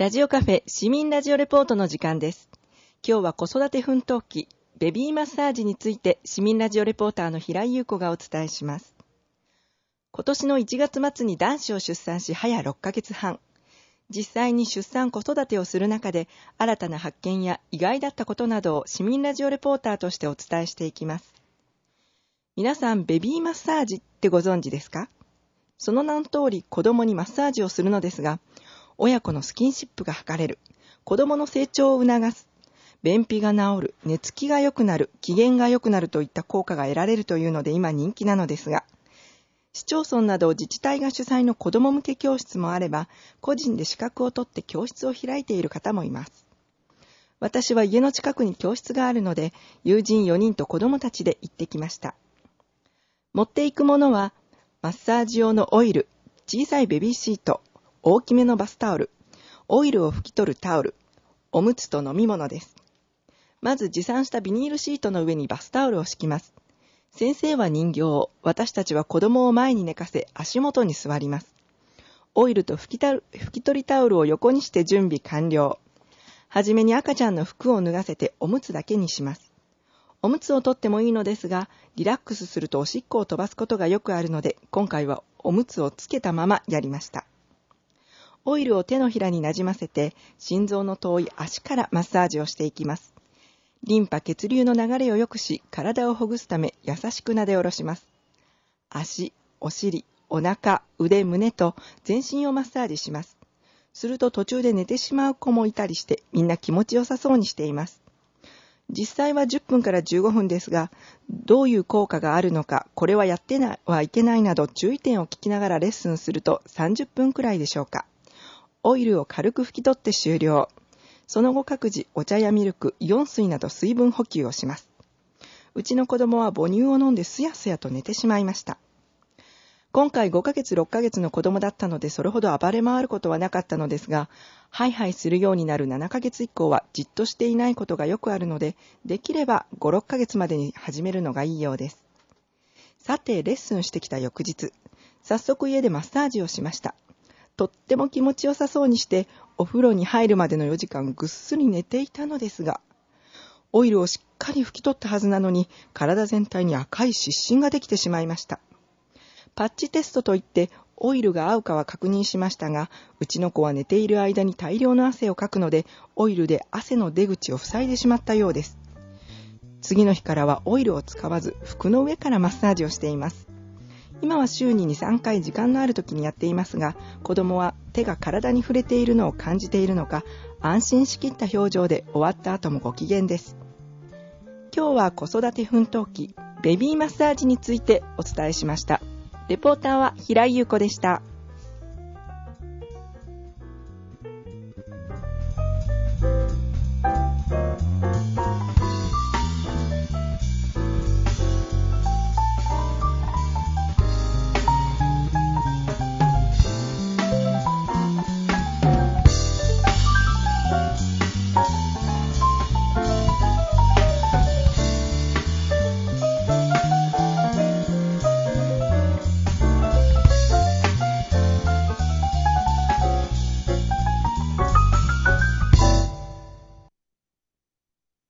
ラジオカフェ市民ラジオレポートの時間です。今日は子育て奮闘記ベビーマッサージについて市民ラジオレポーターの平井優子がお伝えします。今年の1月末に男子を出産し早6ヶ月半。実際に出産子育てをする中で新たな発見や意外だったことなどを市民ラジオレポーターとしてお伝えしていきます。皆さんベビーマッサージってご存知ですか？その名の通り子供にマッサージをするのですが、親子のスキンシップが図れる、子供の成長を促す、便秘が治る、寝つきが良くなる、機嫌が良くなるといった効果が得られるというので今人気なのですが、市町村など自治体が主催の子ども向け教室もあれば、個人で資格を取って教室を開いている方もいます。私は家の近くに教室があるので、友人4人と子どもたちで行ってきました。持っていくものは、マッサージ用のオイル、小さいベビーシート、大きめのバスタオル、オイルを拭き取るタオル、おむつと飲み物です。まず持参したビニールシートの上にバスタオルを敷きます。先生は人形を、私たちは子供を前に寝かせ足元に座ります。オイルと拭き取りタオルを横にして準備完了。はじめに赤ちゃんの服を脱がせておむつだけにします。おむつを取ってもいいのですが、リラックスするとおしっこを飛ばすことがよくあるので、今回はおむつをつけたままやりました。オイルを手のひらになじませて、心臓の遠い足からマッサージをしていきます。リンパ血流の流れを良くし、体をほぐすため優しく撫で下ろします。足、お尻、お腹、腕、胸と全身をマッサージします。すると途中で寝てしまう子もいたりして、みんな気持ちよさそうにしています。実際は10分から15分ですが、どういう効果があるのか、これはやってはいけないなど注意点を聞きながらレッスンすると30分くらいでしょうか。オイルを軽く拭き取って終了。その後各自お茶やミルク、イオン水など水分補給をします。うちの子供は母乳を飲んですやすやと寝てしまいました。今回5ヶ月6ヶ月の子供だったのでそれほど暴れ回ることはなかったのですが、ハイハイするようになる7ヶ月以降はじっとしていないことがよくあるので、できれば5、6ヶ月までに始めるのがいいようです。さてレッスンしてきた翌日、早速家でマッサージをしました。とっても気持ちよさそうにしてお風呂に入るまでの4時間ぐっすり寝ていたのですが、オイルをしっかり拭き取ったはずなのに体全体に赤い湿疹ができてしまいました。パッチテストといってオイルが合うかは確認しましたが、うちの子は寝ている間に大量の汗をかくのでオイルで汗の出口を塞いでしまったようです。次の日からはオイルを使わず服の上からマッサージをしています。今は週に 2,3 回時間のある時にやっていますが、子供は手が体に触れているのを感じているのか、安心しきった表情で終わった後もご機嫌です。今日は子育て奮闘記ベビーマッサージについてお伝えしました。レポーターは平井優子でした。